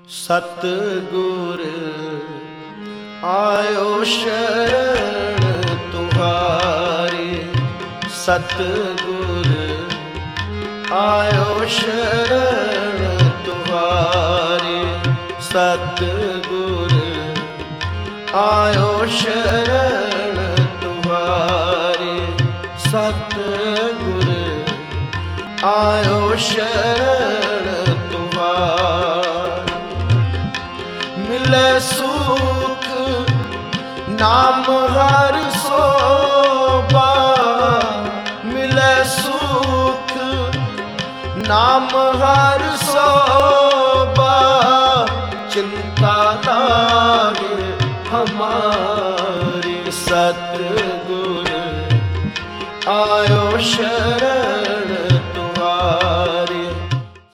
ਸਤਿਗੁਰ ਆਇਓ ਸ਼ਰਨ ਤੁਹਾਰੀ, ਸਤਿਗੁਰ ਆਇਓ ਸ਼ਰਨ ਤੁਹਾਰੀ, ਸਤਿਗੁਰ ਆਇਓ ਸ਼ਰਨ ਤੁਹਾਰੀ, ਸਤਿਗੁਰ ਆਇਓ ਸ਼ਰਨ ਤੁਹਾਰੀ। ਮਿਲੇ ਸੁਖ ਨਾਮ ਹਰਿ ਸੋਭਾ, ਮਿਲੇ ਸੁਖ ਨਾਮ ਹਰਿ ਸੋਭਾ, ਚਿੰਤਾ ਲਾਗੇ ਹਮਾਰੀ, ਸਤਿ